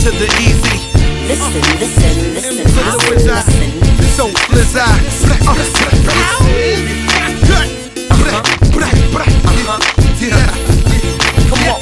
to the easy. Listen, listen, listen, listen. So Flizz Come on.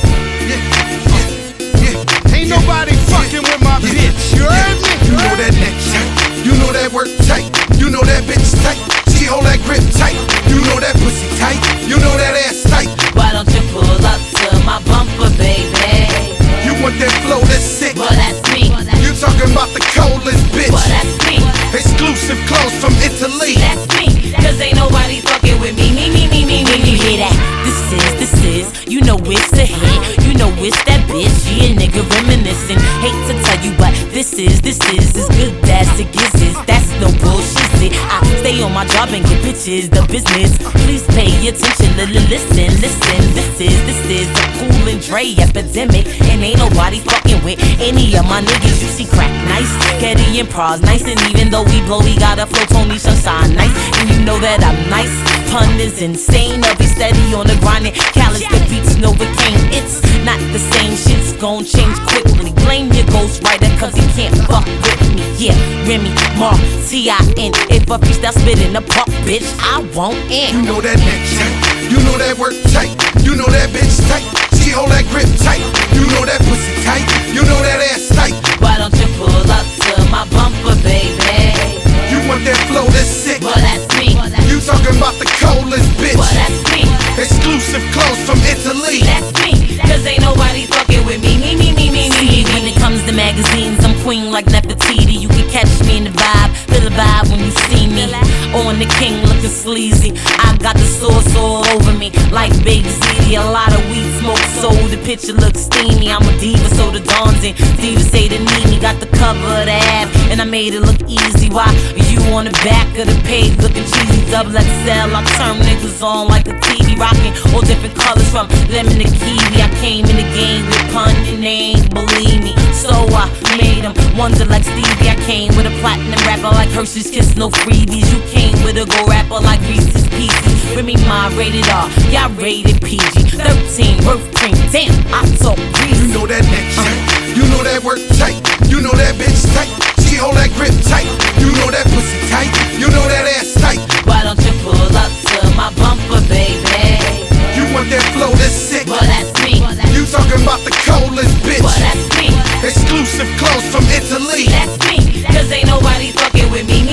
Ain't nobody fucking with my bitch. You heard me? You know that neck tight. You know that work tight. You know that bitch tight. She hold that grip tight. You know that pussy tight. You know that ass tight. Why don't you pull up to my bumper, baby? You want that flow that's sick? Well, that's me. You talking about the coldest bitch? Well, that's me. Exclusive clothes from Italy. That's me. Cause ain't nobody fucking with me. You hear that? This is, you know it's a hit. You know it's that bitch. Yeah, nigga reminiscing. Hate to tell you, but this is as good as it gets. That's no bullshit. I stay on my job and get bitches the business. Please pay attention, listen. This is the Cool and Dre epidemic, and ain't nobody fucking with any of my niggas. You see crack nice, Getty and Pros nice, and even though we blow, we got a flow, Tony Sunshine nice, and you know that I'm nice. Pun is insane, I'll be steady on the grind. Callous the beats, Novocaine. It's not the same, shit's gon' change quickly. Blame your ghostwriter, cause he can't fuck with me. Yeah, Remy, Mark, T.I.N. If a freestyle spit in the park, bitch, I won't end. You know that neck tight. You know that work tight. You know that bitch tight. She hold that grip tight. You know that pussy tight. You know that ass tight. Why don't you pull up to my bumper, baby? You want that flow that's sick? Well, that's me. You talking about the coldest bitch? Well, that's me. Exclusive clothes from Italy. That's me. Cause ain't nobody fucking with me. See, when it comes to magazines, I'm queen like Nefertiti. You can catch me in the vibe, feel the vibe when you see me. On the king looking sleazy. I got the sauce all over me, like Big Z. A lot of weed smoke, so the picture looks steamy. I'm a diva, so the dawns in. Divas say the need me. Got the cover of the ad, and I made it look easy. Why you on the back of the page looking cheesy? Double XL, I turn niggas on like a TV. Rocking all different colors from lemon to kiwi. I came in the game with pun and they ain't believe me, so I made them wonder like Stevie. I came with a platinum rapper like Hershey's Kiss, no freebies. You came with a go rapper like Reese's Pieces. Remy Ma rated R, y'all rated PG. 13 worth cream, damn, I talk greasy. You know that neck tight. You know that work tight. You know that bitch tight. She hold that grip tight. You know that pussy tight. You know that ass tight. Why don't you pull up to my bumper, baby? You want that flow that's sick? Well, that's me. You talking about the coldest bitch? Well, that's me. Exclusive clothes from Italy. That's me. Cause ain't nobody fucking with me.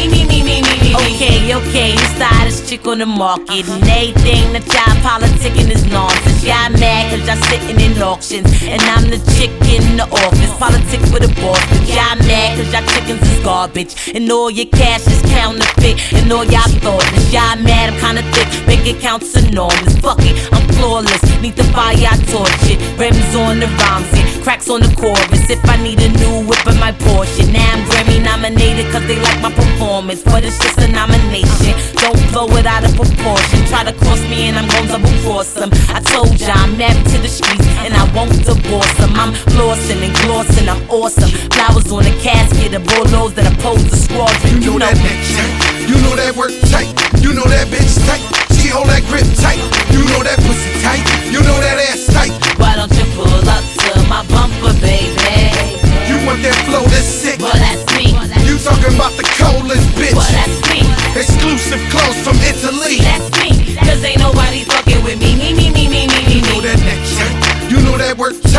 Okay, this stylish chick on the market, and everything that y'all politicking is nonsense. Y'all mad cause y'all sitting in auctions, and I'm the chick in the office. Politics with a boss, but y'all mad cause y'all chickens is garbage, and all your cash is counterfeit, and all y'all thoughtless. Y'all mad, I'm kinda thick, bank accounts enormous. Fuck it, I'm flawless, need the fire, I torch it. Rims on the rhymes, and cracks on the chorus. If I need a new whip in my Porsche, now I'm Grammy nominated cause they like my performance, but it's just a nomination. Don't blow it out of proportion. Try to cross me and I'm gon' double cross them. I told ya I'm married to the streets and I won't divorce them. I'm flossing and glossing, I'm awesome. Flowers on the casket, the bolos that oppose the squadron. You know that neck tight. You know that work tight. You know that bitch tight. She hold that grip tight. You know that pussy tight. You know that ass tight. Why don't you pull up to my bumper, baby? You want that flow that's sick? Well, that's me. You talking about the coldest bitch? Well, that's me. Exclusive clothes from Italy. That's me. Cause ain't nobody fucking with me. You know that neck tight. You know that work